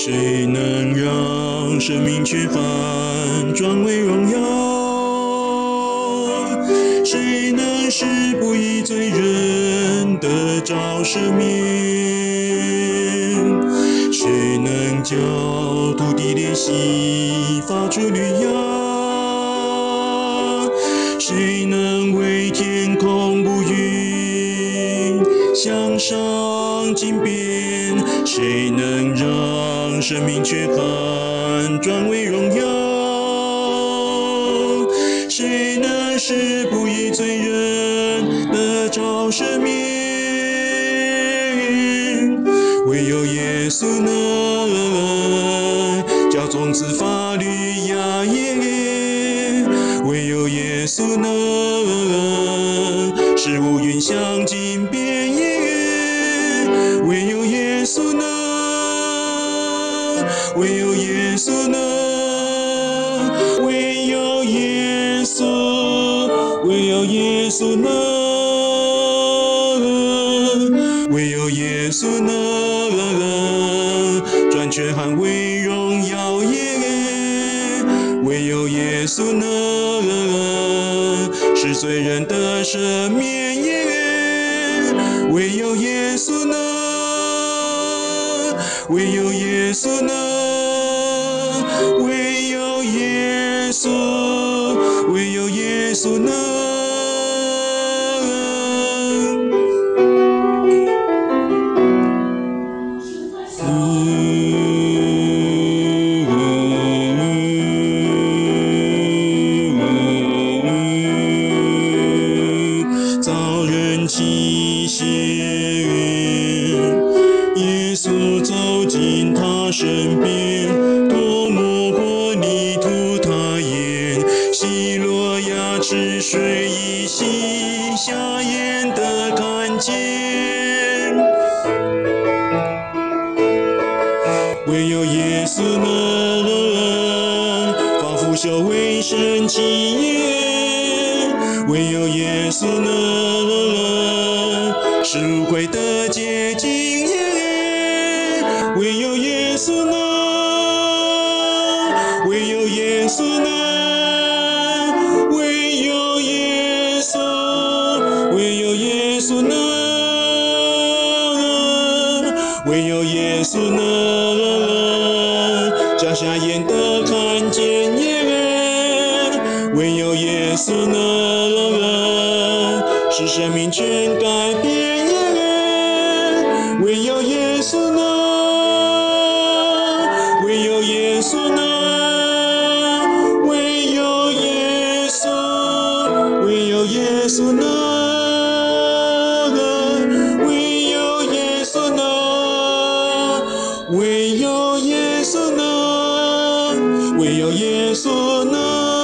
谁能让生命缺憾转为荣耀？谁能使不义罪人得着赦免？谁能叫土地裂隙发出绿芽？谁能为天空布云向上惊变？谁能让生命缺憾转为荣耀？谁能使不义罪人得着赦免？唯有耶稣能叫种子发绿芽叶，唯有耶稣能使乌云向尽遍野，唯有耶稣能，唯有耶稣能，唯有耶稣，唯有耶稣能，唯有耶稣能转缺憾为荣耀耶，唯有耶稣能使罪人得赦免耶，唯有耶稣能，唯有耶稣能，唯有耶稣，唯有耶稣能。遭人欺骗，耶稣走进他身边，涂抹过泥涂他眼，希罗亚池水一洗，瞎眼的看见。唯有耶稣能仿佛修为神奇业，唯有耶稣能使污秽的洁净业，唯有耶稣能，唯有耶稣能，唯有耶稣，唯有耶稣能，唯有耶稣能叫瞎眼的看见耶，唯有耶稣能使生命全改变耶，唯有耶稣能，唯有耶稣能，唯有耶稣，唯有耶稣能，唯有耶稣能，唯有耶稣能，唯有耶稣能。